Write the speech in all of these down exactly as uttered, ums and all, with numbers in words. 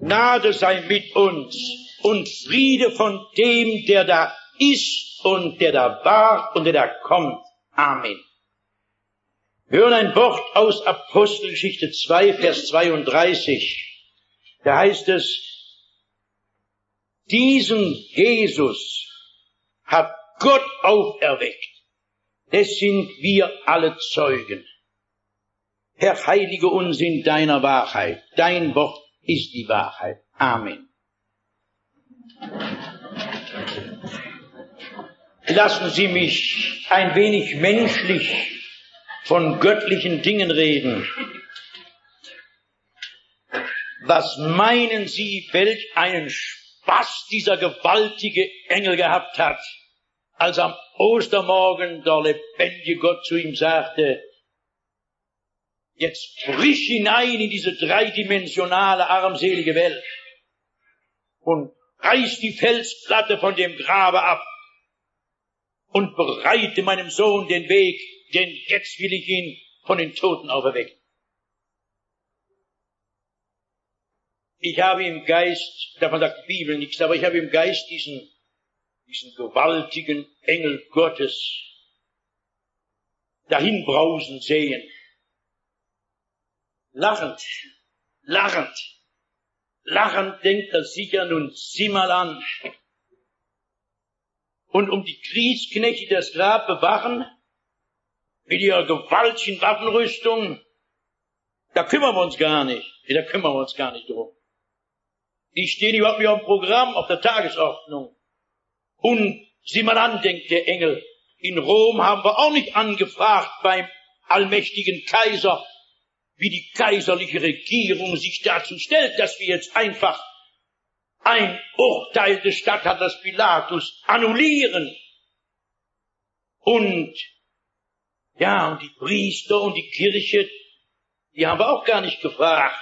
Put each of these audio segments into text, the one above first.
Gnade sei mit uns und Friede von dem, der da ist und der da war und der da kommt. Amen. Wir hören ein Wort aus Apostelgeschichte zwei, Vers zweiunddreißig. Da heißt es, diesen Jesus hat Gott auferweckt. Des sind wir alle Zeugen. Herr, heilige uns in deiner Wahrheit. Dein Wort ist die Wahrheit. Amen. Lassen Sie mich ein wenig menschlich von göttlichen Dingen reden. Was meinen Sie, welch einen Spaß dieser gewaltige Engel gehabt hat, als am Ostermorgen der lebendige Gott zu ihm sagte, jetzt frisch hinein in diese dreidimensionale, armselige Welt und reiß die Felsplatte von dem Grabe ab und bereite meinem Sohn den Weg, denn jetzt will ich ihn von den Toten auferwecken. Ich habe im Geist, davon sagt die Bibel nichts, aber ich habe im Geist diesen, diesen gewaltigen Engel Gottes dahinbrausen sehen. Lachend, lachend, lachend denkt er sicher, nun sieh mal an. Und um die Kriegsknechte, die das Grab bewachen, mit ihrer gewaltigen Waffenrüstung, da kümmern wir uns gar nicht, da kümmern wir uns gar nicht drum. Die stehen überhaupt nicht auf dem Programm, auf der Tagesordnung. Und sieh mal an, denkt der Engel, in Rom haben wir auch nicht angefragt beim allmächtigen Kaiser, wie die kaiserliche Regierung sich dazu stellt, dass wir jetzt einfach ein Urteil des Statthalters Pilatus annullieren. Und, ja, und die Priester und die Kirche, die haben wir auch gar nicht gefragt,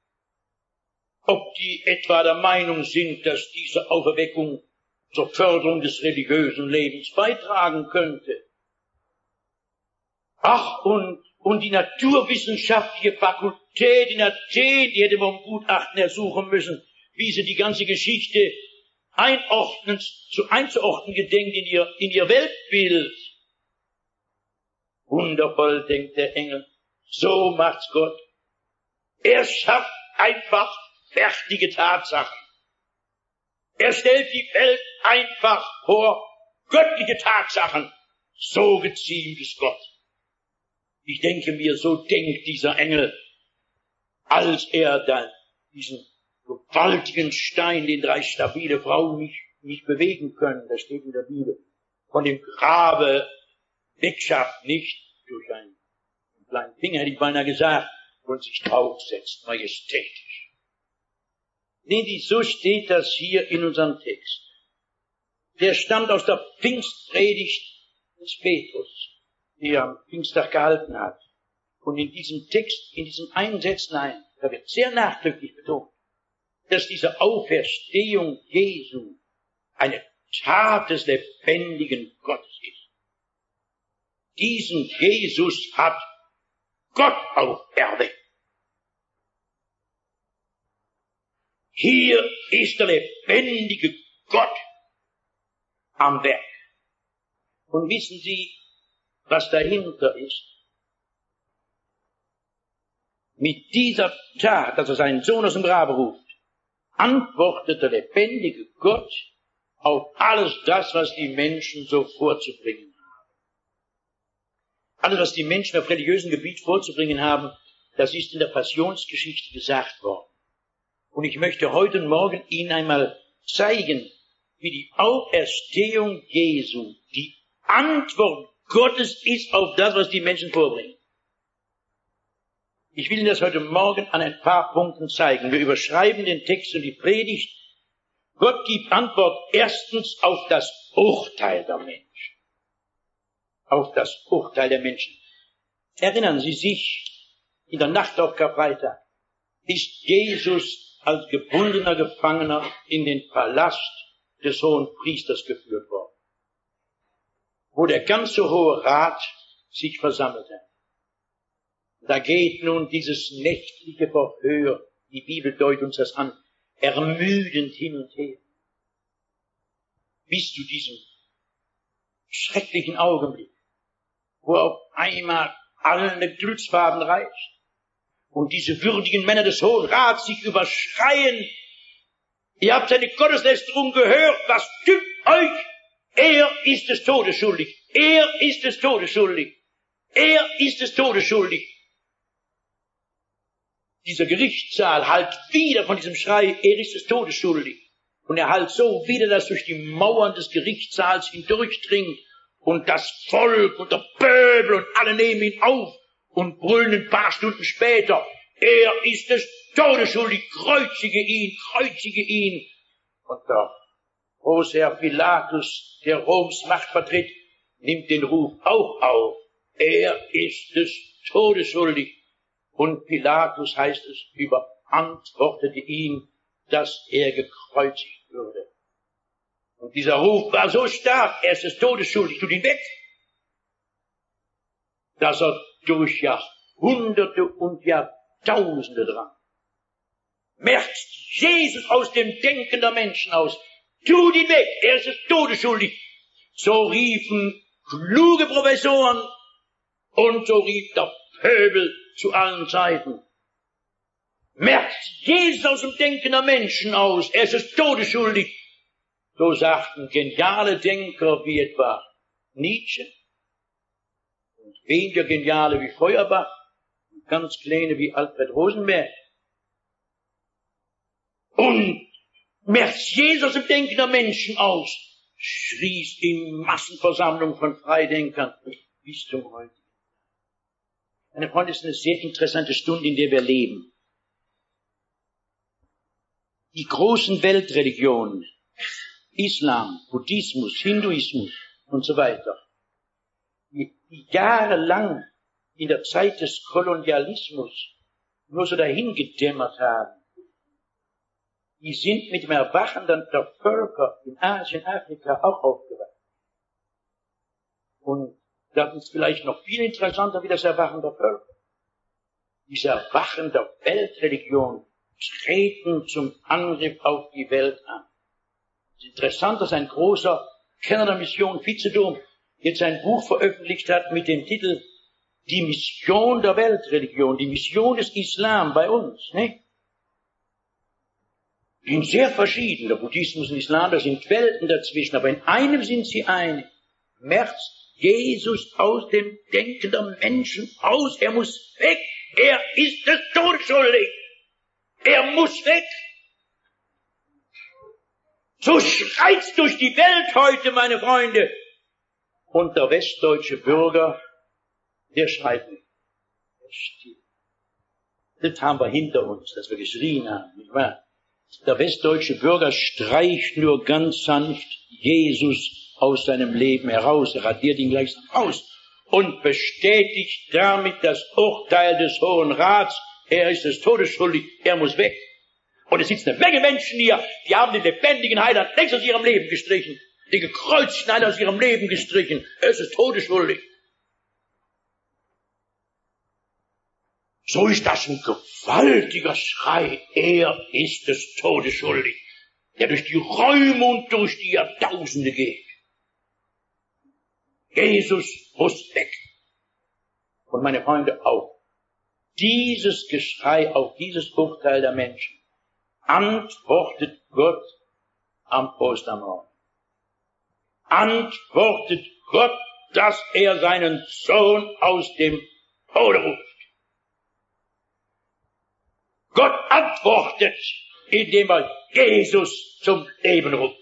ob die etwa der Meinung sind, dass diese Auferweckung zur Förderung des religiösen Lebens beitragen könnte. Ach, und, und die naturwissenschaftliche Fakultät in Athen, die hätte man um Gutachten ersuchen müssen, wie sie die ganze Geschichte einordnen, zu einzuordnen gedenkt in ihr, in ihr Weltbild. Wundervoll, denkt der Engel, so macht's Gott. Er schafft einfach fertige Tatsachen. Er stellt die Welt einfach vor göttliche Tatsachen. So geziemt es Gott. Ich denke mir, so denkt dieser Engel, als er dann diesen gewaltigen Stein, den drei stabile Frauen nicht, nicht bewegen können, das steht in der Bibel, von dem Grabe wegschafft, nicht durch einen kleinen Finger, hätte ich beinahe gesagt, und sich draufsetzt, majestätisch. Nee, so steht das hier in unserem Text. Der stammt aus der Pfingstpredigt des Petrus, die er am Pfingsttag gehalten hat. Und in diesem Text, in diesen einen Sätzen ein, da wird sehr nachdrücklich betont, dass diese Auferstehung Jesu eine Tat des lebendigen Gottes ist. Diesen Jesus hat Gott auferweckt. Hier ist der lebendige Gott am Werk. Und wissen Sie, was dahinter ist? Mit dieser Tat, dass er seinen Sohn aus dem Grabe ruft, antwortet der lebendige Gott auf alles das, was die Menschen so vorzubringen haben. Alles, was die Menschen auf religiösem Gebiet vorzubringen haben, das ist in der Passionsgeschichte gesagt worden. Und ich möchte heute und morgen Ihnen einmal zeigen, wie die Auferstehung Jesu die Antwort Gottes ist auf das, was die Menschen vorbringen. Ich will Ihnen das heute Morgen an ein paar Punkten zeigen. Wir überschreiben den Text und die Predigt. Gott gibt Antwort erstens auf das Urteil der Menschen. Auf das Urteil der Menschen. Erinnern Sie sich, in der Nacht auf Karfreitag ist Jesus als gebundener Gefangener in den Palast des hohen Priesters geführt worden, wo der ganze Hohe Rat sich versammelte. Da geht nun dieses nächtliche Verhör, die Bibel deutet uns das an, ermüdend hin und her. Bis zu diesem schrecklichen Augenblick, wo auf einmal alle Glücksfarben reicht und diese würdigen Männer des Hohen Rats sich überschreien. Ihr habt seine Gotteslästerung gehört, was tut euch? Er ist des Todes schuldig. Er ist des Todes schuldig. Er ist des Todes schuldig. Dieser Gerichtssaal hallt wieder von diesem Schrei, er ist des Todes schuldig. Und er hallt so wieder, dass durch die Mauern des Gerichtssaals hindurchdringt und das Volk und der Pöbel und alle nehmen ihn auf und brüllen ein paar Stunden später, er ist des Todes schuldig, kreuzige ihn, kreuzige ihn. Und der Großherr Pilatus, der Roms Macht vertritt, nimmt den Ruf auch auf. Er ist des Todes schuldig. Und Pilatus, heißt es, überantwortete ihn, dass er gekreuzigt würde. Und dieser Ruf war so stark, er ist des Todes schuldig, tut ihn weg, dass er durch Jahrhunderte und Jahrtausende drang. Merzt Jesus aus dem Denken der Menschen aus, tut ihn weg, er ist des Todes schuldig. So riefen kluge Professoren und so rief der Pöbel zu allen Zeiten. Merzt Jesus aus dem Denken der Menschen aus, er ist des Todes schuldig. So sagten geniale Denker wie etwa Nietzsche und weniger geniale wie Feuerbach und ganz kleine wie Alfred Rosenberg. Und merzt Jesus aus dem Denken der Menschen aus, schrieß in Massenversammlungen von Freidenkern bis zum heutigen. Meine Freunde, es ist eine sehr interessante Stunde, in der wir leben. Die großen Weltreligionen, Islam, Buddhismus, Hinduismus und so weiter, die, die jahrelang in der Zeit des Kolonialismus nur so dahingedämmert haben, die sind mit dem Erwachen der Völker in Asien, Afrika auch aufgewacht. Und das ist vielleicht noch viel interessanter wie das Erwachen der Völker. Dieses Erwachen der Weltreligion treten zum Angriff auf die Welt an. Es ist interessant, dass ein großer Kenner der Mission, Vizedom, jetzt ein Buch veröffentlicht hat mit dem Titel Die Mission der Weltreligion, die Mission des Islam bei uns. Ne? Die sind sehr verschieden, der Buddhismus und Islam, da sind Welten dazwischen, aber in einem sind sie einig. Merzt Jesus aus dem Denken der Menschen aus, er muss weg, er ist des Todes schuldig, er muss weg. So schreit's durch die Welt heute, meine Freunde. Und der westdeutsche Bürger, der schreit nicht. Der steht. Das haben wir hinter uns, dass wir geschrien haben, nicht wahr? Der westdeutsche Bürger streicht nur ganz sanft Jesus aus seinem Leben heraus, er radiert ihn gleichsam aus und bestätigt damit das Urteil des Hohen Rats, er ist des Todes schuldig, er muss weg. Und es sitzen eine Menge Menschen hier, die haben den lebendigen Heiland längst aus ihrem Leben gestrichen, den gekreuzigten Heiland aus ihrem Leben gestrichen, er ist des Todes schuldig. So ist das ein gewaltiger Schrei, er ist des Todes schuldig, der durch die Räume und durch die Jahrtausende geht. Jesus muss weg. Und meine Freunde auch. Dieses Geschrei auf dieses Urteil der Menschen antwortet Gott am Ostermorgen. Antwortet Gott, dass er seinen Sohn aus dem Tode ruft. Gott antwortet, indem er Jesus zum Leben ruft.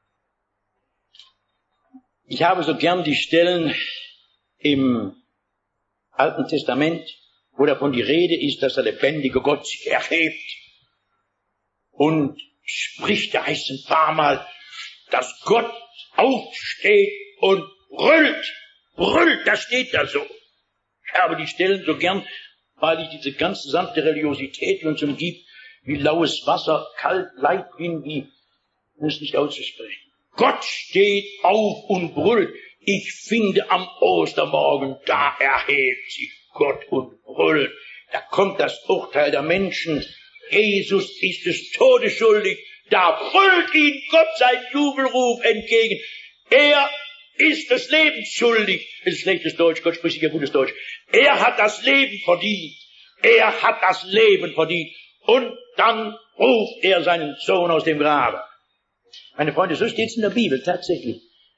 Ich habe so gern die Stellen im Alten Testament, wo davon die Rede ist, dass der lebendige Gott sich erhebt und spricht, da heißt es ein paar Mal, dass Gott aufsteht und brüllt, brüllt, das steht da so. Ich habe die Stellen so gern, weil ich diese ganze sanfte Religiosität, die uns umgibt, wie laues Wasser, kalt, Leitwind, wie, um es nicht auszusprechen. Gott steht auf und brüllt. Ich finde am Ostermorgen, da erhebt sich Gott und brüllt. Da kommt das Urteil der Menschen Jesus ist des Todes schuldig. Da brüllt ihn Gott seinen Jubelruf entgegen. Er ist des Lebens schuldig. Das ist schlechtes Deutsch, Gott spricht sicher gutes Deutsch. Er hat das Leben verdient. Er hat das Leben verdient. Und dann ruft er seinen Sohn aus dem Grabe. Meine Freunde, so steht es in der Bibel tatsächlich.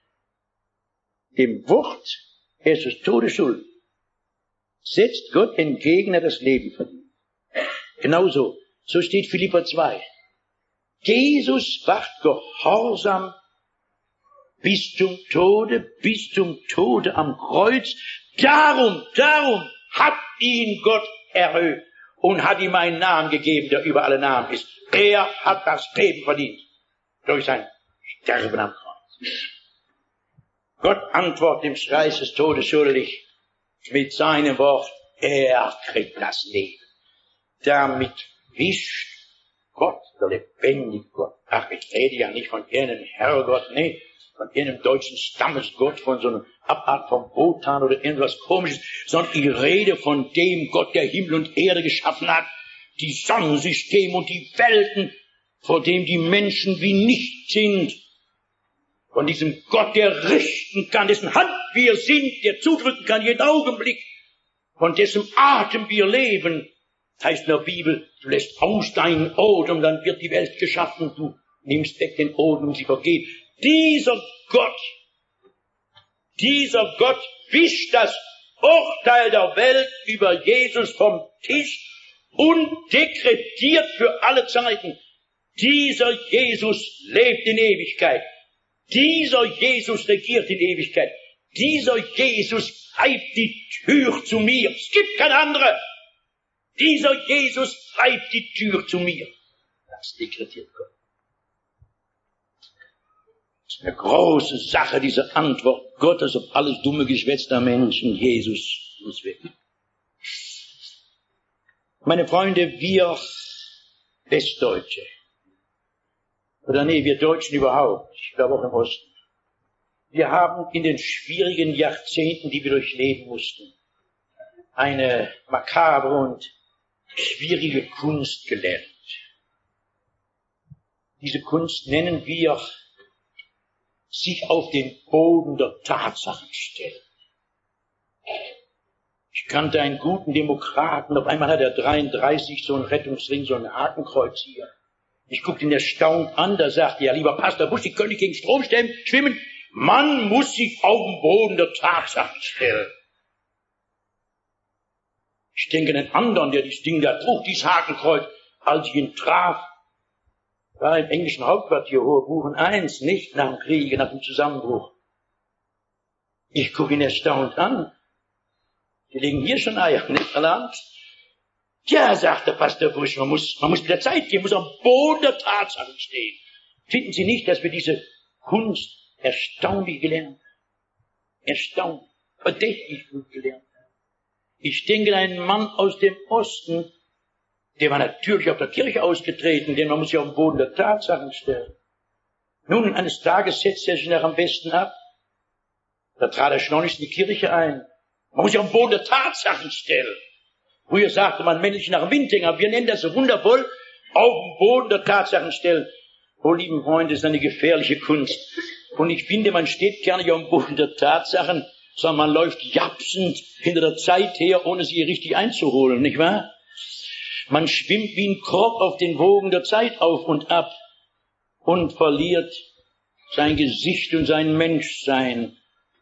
Dem Wort, er ist des Todes schuldig, setzt Gott entgegen, er das Leben verdient. Genauso, so steht Philipper zwei. Jesus wacht gehorsam bis zum Tode, bis zum Tode am Kreuz. Darum, darum hat ihn Gott erhöht und hat ihm einen Namen gegeben, der über alle Namen ist. Er hat das Leben verdient durch sein Sterben am Kreuz. Gott antwortet dem Schrei des Todes schuldig mit seinem Wort, er kriegt das Leben. Damit wischt Gott, der lebendige Gott. Ach, ich rede ja nicht von irgendeinem Herrgott, nee, von irgendeinem deutschen Stammesgott, von so einer Abart vom Wotan oder irgendwas Komisches, sondern ich rede von dem Gott, der Himmel und Erde geschaffen hat, die Sonnensysteme und die Welten, vor dem die Menschen wie nichts sind. Von diesem Gott, der richten kann, dessen Hand wir sind, der zudrücken kann jeden Augenblick, von dessen Atem wir leben. Das heißt in der Bibel, du lässt aus deinen Odem, dann wird die Welt geschaffen, du nimmst weg den Odem und sie vergeht. Dieser Gott, dieser Gott wischt das Urteil der Welt über Jesus vom Tisch und dekretiert für alle Zeiten, dieser Jesus lebt in Ewigkeit. Dieser Jesus regiert in Ewigkeit. Dieser Jesus treibt die Tür zu mir. Es gibt keine andere. Dieser Jesus treibt die Tür zu mir. Das dekretiert Gott. Das ist eine große Sache, diese Antwort Gottes auf alles dumme Geschwätz der Menschen. Jesus muss weg. Meine Freunde, wir Westdeutsche, oder nee, wir Deutschen überhaupt, ich glaube auch im Osten, wir haben in den schwierigen Jahrzehnten, die wir durchleben mussten, eine makabre und schwierige Kunst gelernt. Diese Kunst nennen wir sich auf den Boden der Tatsachen stellen. Ich kannte einen guten Demokraten, auf einmal hat er dreiunddreißig so einen Rettungsring, so ein Hakenkreuz hier. Ich guckte ihn erstaunt an, da sagte er, ja, lieber Pastor Busch, ich könnte nicht gegen Strom stellen, schwimmen. Man muss sich auf den Boden der Tatsachen stellen. Ich denke an einen anderen, der dieses Ding da trug, dieses Hakenkreuz, als ich ihn traf, war im englischen Hauptquartier Hohe Buchen eins, nicht nach dem Krieg, nach dem Zusammenbruch. Ich gucke ihn erstaunt an. Die legen hier schon Eier, nicht an. Ja, sagte Pastor Busch, man muss, man muss mit der Zeit gehen, muss am Boden der Tatsachen stehen. Finden Sie nicht, dass wir diese Kunst erstaunlich gelernt haben? Erstaunlich, verdächtig gut gelernt haben. Ich denke an einen Mann aus dem Osten, der war natürlich auf der Kirche ausgetreten, denn man muss sich auf den Boden der Tatsachen stellen. Nun, eines Tages setzte er sich nach am Westen ab. Da trat er schleunigst in die Kirche ein. Man muss sich auf den Boden der Tatsachen stellen. Früher sagte man männlich nach dem Windhänger, aber wir nennen das so wundervoll, auf den Boden der Tatsachen stellen. Oh, lieben Freunde, das ist eine gefährliche Kunst. Und ich finde, man steht gar nicht auf dem Boden der Tatsachen, sondern man läuft japsend hinter der Zeit her, ohne sie richtig einzuholen, nicht wahr? Man schwimmt wie ein Korb auf den Wogen der Zeit auf und ab und verliert sein Gesicht und sein Menschsein.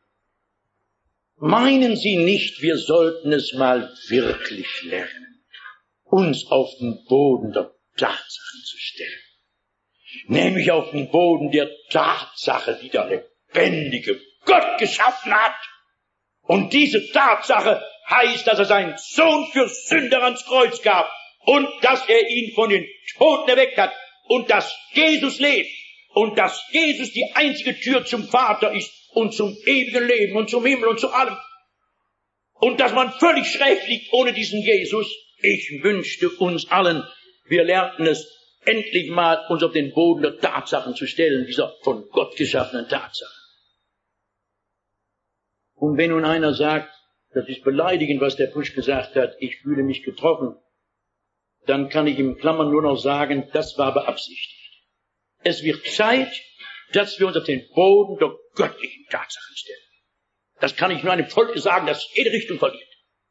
Meinen Sie nicht, wir sollten es mal wirklich lernen, uns auf den Boden der Tatsachen zu stellen? Nämlich auf den Boden der Tatsache, die der lebendige Gott geschaffen hat. Und diese Tatsache heißt, dass er seinen Sohn für Sünder ans Kreuz gab und dass er ihn von den Toten erweckt hat und dass Jesus lebt und dass Jesus die einzige Tür zum Vater ist und zum ewigen Leben und zum Himmel und zu allem. Und dass man völlig schräg liegt ohne diesen Jesus. Ich wünschte uns allen, wir lernten es endlich mal, uns auf den Boden der Tatsachen zu stellen, dieser von Gott geschaffenen Tatsachen. Und wenn nun einer sagt, das ist beleidigend, was der Busch gesagt hat, ich fühle mich getroffen, dann kann ich im Klammern nur noch sagen, das war beabsichtigt. Es wird Zeit, dass wir uns auf den Boden der göttlichen Tatsachen stellen. Das kann ich nur einem Volk sagen, das jede Richtung verliert.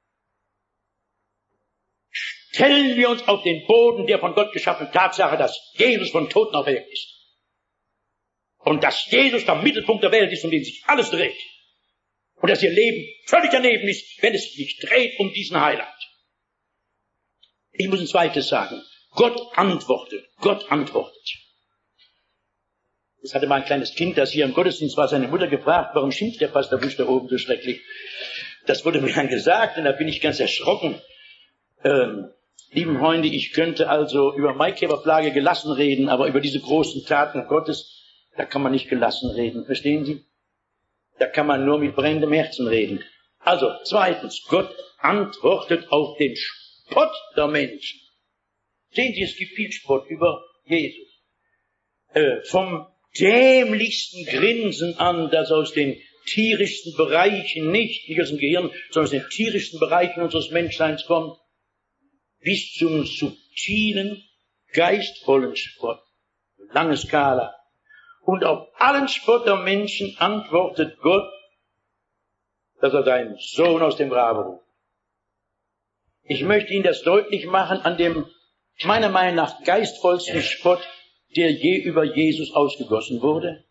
Stellen wir uns auf den Boden der von Gott geschaffenen Tatsache, dass Jesus von Toten auferweckt ist. Und dass Jesus der Mittelpunkt der Welt ist, um den sich alles dreht. Und dass ihr Leben völlig daneben ist, wenn es sich nicht dreht um diesen Heiland. Ich muss ein zweites sagen. Gott antwortet. Gott antwortet. Es hatte mal ein kleines Kind, das hier im Gottesdienst war, seine Mutter gefragt, warum schimpft der Pastor Busch da oben so schrecklich? Das wurde mir dann gesagt und da bin ich ganz erschrocken. Ähm, lieben Freunde, ich könnte also über Maikäferplage gelassen reden, aber über diese großen Taten Gottes, da kann man nicht gelassen reden. Verstehen Sie? Da kann man nur mit brennendem Herzen reden. Also, zweitens, Gott antwortet auf den Spott der Menschen. Sehen Sie, es gibt viel Spott über Jesus. Äh, vom dämlichsten Grinsen an, das aus den tierischsten Bereichen, nicht, nicht aus dem Gehirn, sondern aus den tierischsten Bereichen unseres Menschseins kommt, bis zum subtilen, geistvollen Spott. Lange Skala. Und auf allen Spott der Menschen antwortet Gott, dass er seinen Sohn aus dem Grabe ruft. Ich möchte Ihnen das deutlich machen an dem, meiner Meinung nach, geistvollsten Spott, der je über Jesus ausgegossen wurde.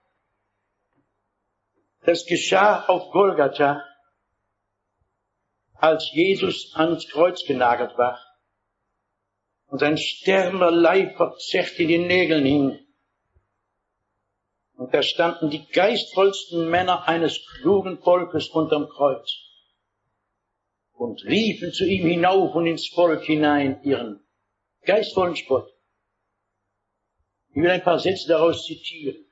Das geschah auf Golgatha, als Jesus ans Kreuz genagelt war und sein sterbender Leib verzerrt in den Nägeln hing. Und da standen die geistvollsten Männer eines klugen Volkes unterm Kreuz und riefen zu ihm hinauf und ins Volk hinein ihren geistvollen Spott. Ich will ein paar Sätze daraus zitieren.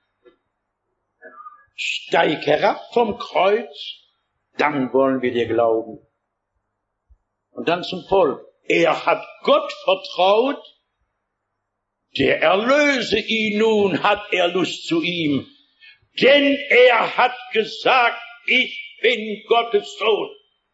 Steig herab vom Kreuz, dann wollen wir dir glauben. Und dann zum Volk. Er hat Gott vertraut, der erlöse ihn nun, hat er Lust zu ihm. Denn er hat gesagt, ich bin Gottes Sohn.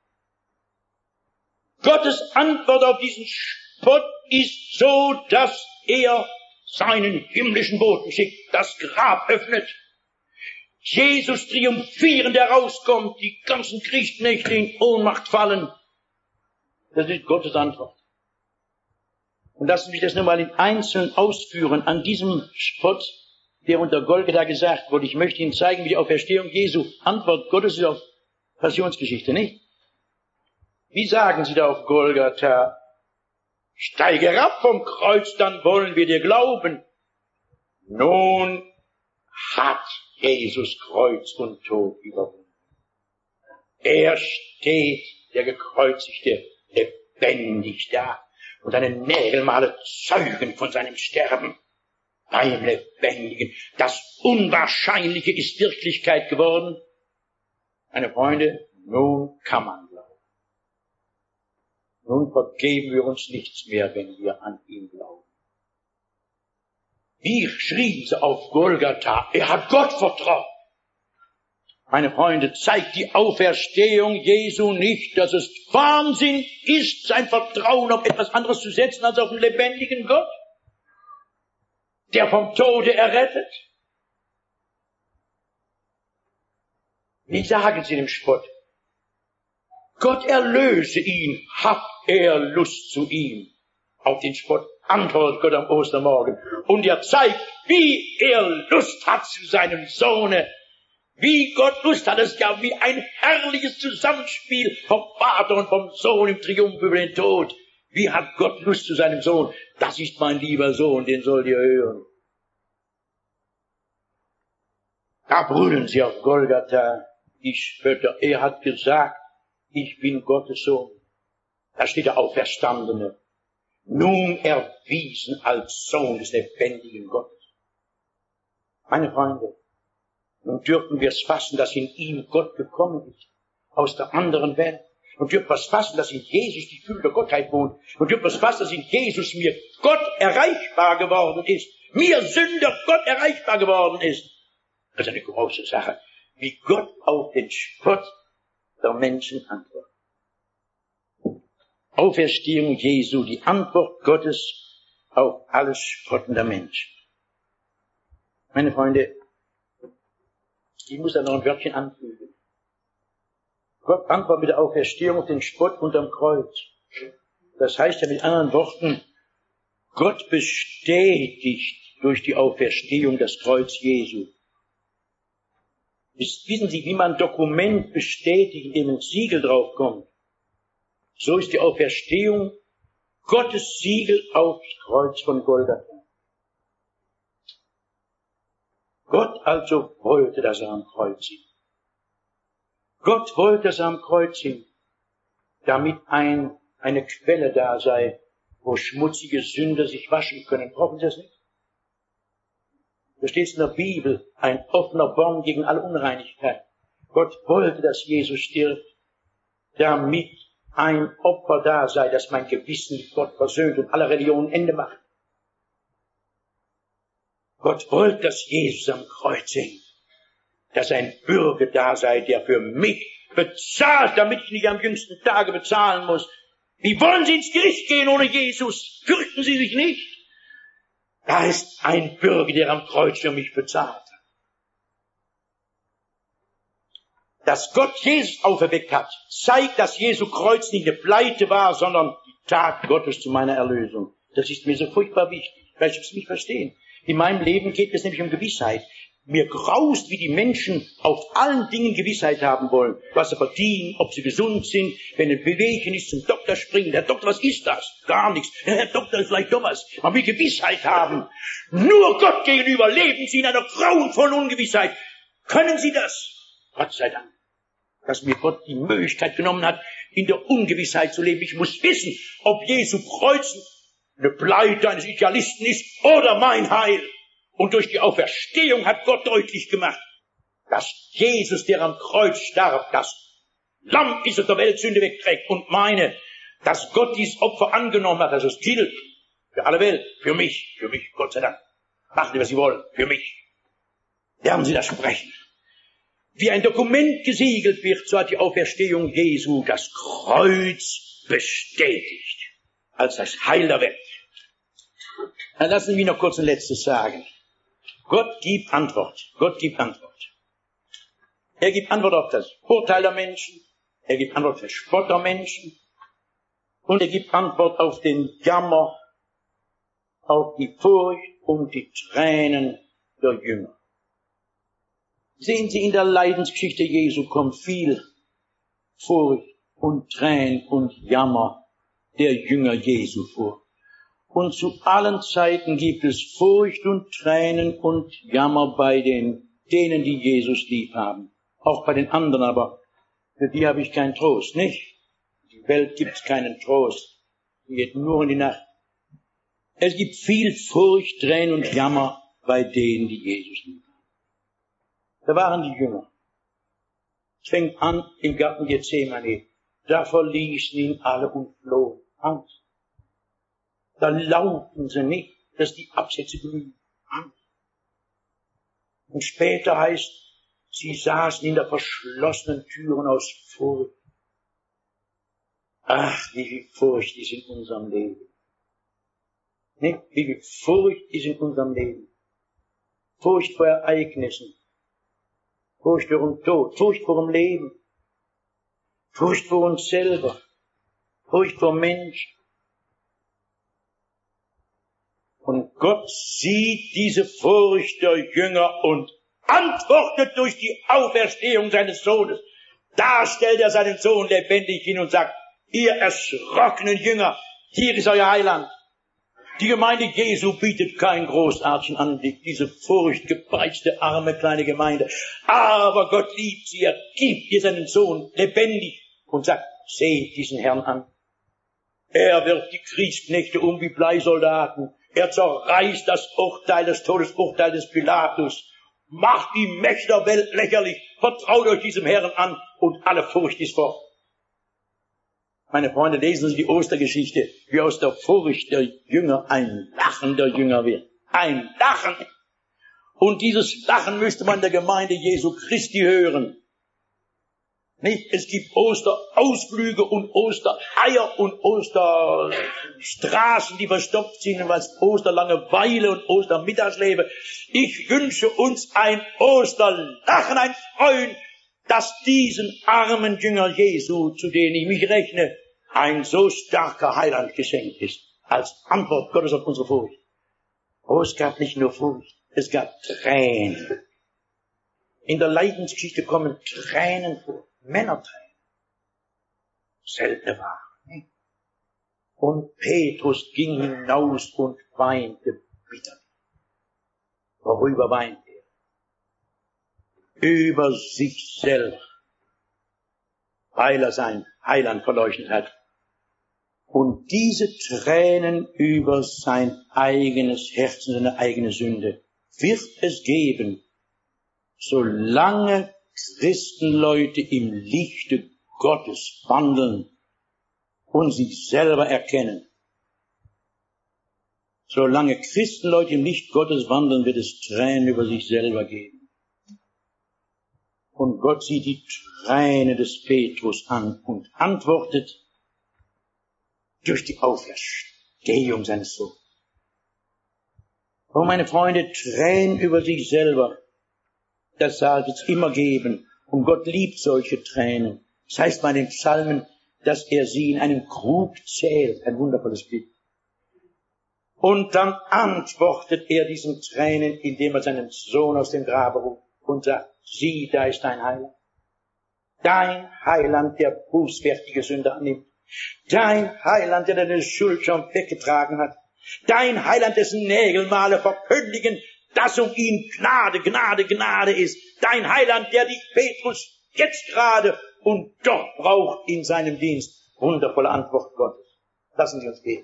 Gottes Antwort auf diesen Spott ist so, dass er seinen himmlischen Boten schickt, das Grab öffnet, Jesus triumphierend herauskommt, die ganzen Kriegsknechte in Ohnmacht fallen. Das ist Gottes Antwort. Und lassen mich das nur mal in Einzelnen ausführen an diesem Spott, der unter Golgatha gesagt wurde. Ich möchte Ihnen zeigen, wie die Auferstehung Jesu Antwort Gottes ist auf Passionsgeschichte, nicht? Wie sagen Sie da auf Golgatha? Steige herab vom Kreuz, dann wollen wir dir glauben. Nun hat Jesus Kreuz und Tod überwunden. Er steht, der Gekreuzigte, lebendig da. Und seine Nägelmale zeugen von seinem Sterben. Beim Lebendigen. Das Unwahrscheinliche ist Wirklichkeit geworden. Meine Freunde, nun kann man glauben. Nun vergeben wir uns nichts mehr, wenn wir an ihn glauben. Wie schrien sie auf Golgatha, er hat Gott vertraut. Meine Freunde, zeigt die Auferstehung Jesu nicht, dass es Wahnsinn ist, sein Vertrauen auf etwas anderes zu setzen als auf den lebendigen Gott, der vom Tode errettet? Wie sagen sie dem Spott? Gott erlöse ihn, hat er Lust zu ihm. Auf den Spott antwortet Gott am Ostermorgen. Und er zeigt, wie er Lust hat zu seinem Sohne. Wie Gott Lust hat, es ja wie ein herrliches Zusammenspiel vom Vater und vom Sohn im Triumph über den Tod. Wie hat Gott Lust zu seinem Sohn? Das ist mein lieber Sohn, den sollt ihr hören. Da brüllen sie auf Golgatha, die Spötter. Er hat gesagt, ich bin Gottes Sohn. Da steht der Auferstandene. Nun erwiesen als Sohn des lebendigen Gottes. Meine Freunde, nun dürfen wir es fassen, dass in ihm Gott gekommen ist, aus der anderen Welt. Und dürfen wir es fassen, dass in Jesus die Fülle der Gottheit wohnt. Und dürfen wir es fassen, dass in Jesus mir Gott erreichbar geworden ist. Mir Sünder Gott erreichbar geworden ist. Das ist eine große Sache. Wie Gott auf den Spott der Menschen antwortet. Auferstehung Jesu, die Antwort Gottes auf alles Spotten der Menschen. Meine Freunde, ich muss da noch ein Wörtchen anfügen. Gott antwortet mit der Auferstehung auf den Spott unterm Kreuz. Das heißt ja mit anderen Worten, Gott bestätigt durch die Auferstehung das Kreuz Jesu. Wissen Sie, wie man ein Dokument bestätigt, in dem ein Siegel draufkommt? So ist die Auferstehung Gottes Siegel aufs Kreuz von Golgatha. Gott also wollte, dass er am Kreuz hing. Gott wollte, dass er am Kreuz hing, damit ein, eine Quelle da sei, wo schmutzige Sünder sich waschen können. Brauchen Sie das nicht? Da steht es in der Bibel, ein offener Born gegen alle Unreinigkeit. Gott wollte, dass Jesus stirbt, damit ein Opfer da sei, dass mein Gewissen mit Gott versöhnt und aller Religionen Ende macht. Gott wollte, dass Jesus am Kreuz hängt, dass ein Bürger da sei, der für mich bezahlt, damit ich nicht am jüngsten Tage bezahlen muss. Wie wollen Sie ins Gericht gehen ohne Jesus? Fürchten Sie sich nicht? Da ist ein Bürger, der am Kreuz für mich bezahlt hat. Dass Gott Jesus auferweckt hat, zeigt, dass Jesu Kreuz nicht eine Pleite war, sondern die Tat Gottes zu meiner Erlösung. Das ist mir so furchtbar wichtig. Vielleicht Sie es nicht verstehen. In meinem Leben geht es nämlich um Gewissheit. Mir graust, wie die Menschen auf allen Dingen Gewissheit haben wollen, was sie verdienen, ob sie gesund sind, wenn ein Bewegchen ist, zum Doktor springen. Herr Doktor, was ist das? Gar nichts. Herr Doktor, ist vielleicht doch was. Man will Gewissheit haben. Nur Gott gegenüber leben Sie in einer grauenvollen Ungewissheit. Können Sie das? Gott sei Dank, dass mir Gott die Möglichkeit genommen hat, in der Ungewissheit zu leben. Ich muss wissen, ob Jesu Kreuz eine Pleite eines Idealisten ist oder mein Heil. Und durch die Auferstehung hat Gott deutlich gemacht, dass Jesus, der am Kreuz starb, das Lamm ist, das der Welt Sünde wegträgt. Und meine, dass Gott dieses Opfer angenommen hat, dass es gilt für alle Welt, für mich, für mich, Gott sei Dank. Machen Sie, was Sie wollen, für mich. Lernen Sie das sprechen. Wie ein Dokument gesiegelt wird, so hat die Auferstehung Jesu das Kreuz bestätigt, als das Heil der Welt. Dann lassen Sie mich noch kurz ein letztes sagen. Gott gibt Antwort. Gott gibt Antwort. Er gibt Antwort auf das Urteil der Menschen. Er gibt Antwort auf den Spott der Menschen. Und er gibt Antwort auf den Jammer, auf die Furcht und die Tränen der Jünger. Sehen Sie, in der Leidensgeschichte Jesu kommt viel Furcht und Tränen und Jammer der Jünger Jesu vor. Und zu allen Zeiten gibt es Furcht und Tränen und Jammer bei den, denen, die Jesus lieb haben. Auch bei den anderen, aber für die habe ich keinen Trost, nicht? Die Welt gibt keinen Trost. Die geht nur in die Nacht. Es gibt viel Furcht, Tränen und Jammer bei denen, die Jesus lieb haben. Da waren die Jünger. Es fängt an im Garten Gethsemane. Da verließen ihn alle und flohen. Angst. Da laufen sie nicht, dass die Absätze glühen. Und später heißt, sie saßen in der verschlossenen Türen aus Furcht. Ach, wie viel Furcht ist in unserem Leben. Nicht? Wie viel Furcht ist in unserem Leben. Furcht vor Ereignissen. Furcht vor dem Tod. Furcht vor dem Leben. Furcht vor uns selber. Furcht vor Menschen. Und Gott sieht diese Furcht der Jünger und antwortet durch die Auferstehung seines Sohnes. Da stellt er seinen Sohn lebendig hin und sagt, ihr erschrockenen Jünger, hier ist euer Heiland. Die Gemeinde Jesu bietet keinen großartigen Anblick, diese furchtgepeitschte, arme, kleine Gemeinde. Aber Gott liebt sie, er gibt ihr seinen Sohn lebendig und sagt, seht diesen Herrn an. Er wirft die Kriegsknechte um wie Bleisoldaten. Er zerreißt das Urteil, das Todesurteil des Pilatus, macht die Mächte der Welt lächerlich, vertraut euch diesem Herrn an und alle Furcht ist fort. Meine Freunde, lesen Sie die Ostergeschichte, wie aus der Furcht der Jünger ein Lachen der Jünger wird. Ein Lachen. Und dieses Lachen müsste man der Gemeinde Jesu Christi hören. Nicht? Es gibt Osterausflüge und Ostereier und Osterstraßen, die verstopft sind, und was Osterlangeweile und Ostermittagslebe. Ich wünsche uns ein Osterlachen, ein Freuen, dass diesen armen Jünger Jesu, zu denen ich mich rechne, ein so starker Heiland geschenkt ist, als Antwort Gottes auf unsere Furcht. Oh, es gab nicht nur Furcht, es gab Tränen. In der Leidensgeschichte kommen Tränen vor, Männertränen. Seltene Ware. Und Petrus ging hinaus und weinte bitterlich. Worüber weint er? Über sich selber, weil er sein Heiland verleugnet hat. Und diese Tränen über sein eigenes Herz und seine eigene Sünde wird es geben, solange Christenleute im Lichte Gottes wandeln und sich selber erkennen. Solange Christenleute im Licht Gottes wandeln, wird es Tränen über sich selber geben. Und Gott sieht die Tränen des Petrus an und antwortet durch die Auferstehung seines Sohnes. Oh, meine Freunde, Tränen über sich selber, das soll es immer geben. Und Gott liebt solche Tränen. Das heißt bei den Psalmen, dass er sie in einen Krug zählt. Ein wundervolles Bild. Und dann antwortet er diesen Tränen, indem er seinen Sohn aus dem Grabe ruft und sagt, sieh, da ist dein Heiland. Dein Heiland, der bußfertige Sünder annimmt. Dein Heiland, der deine Schuld schon weggetragen hat. Dein Heiland, dessen Nägelmale verkündigen, dass um ihn Gnade, Gnade, Gnade ist. Dein Heiland, der dich, Petrus, jetzt gerade und doch braucht in seinem Dienst. Wundervolle Antwort Gottes. Lassen Sie uns gehen.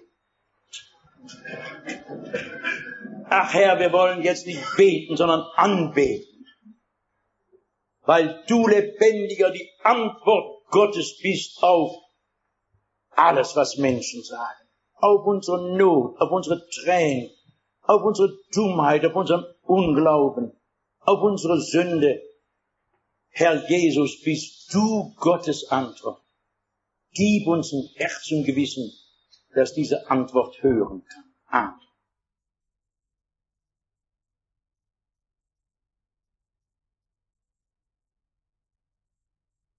Ach Herr, wir wollen jetzt nicht beten, sondern anbeten. Weil du, Lebendiger, die Antwort Gottes bist auf alles, was Menschen sagen. Auf unsere Not, auf unsere Tränen, auf unsere Dummheit, auf unseren Unglauben, auf unsere Sünde. Herr Jesus, bist du Gottes Antwort. Gib uns ein Herz und Gewissen, das diese Antwort hören kann. Amen.